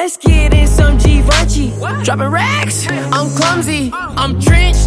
let's get in some Givenchy. Dropping racks, I'm clumsy, I'm drenched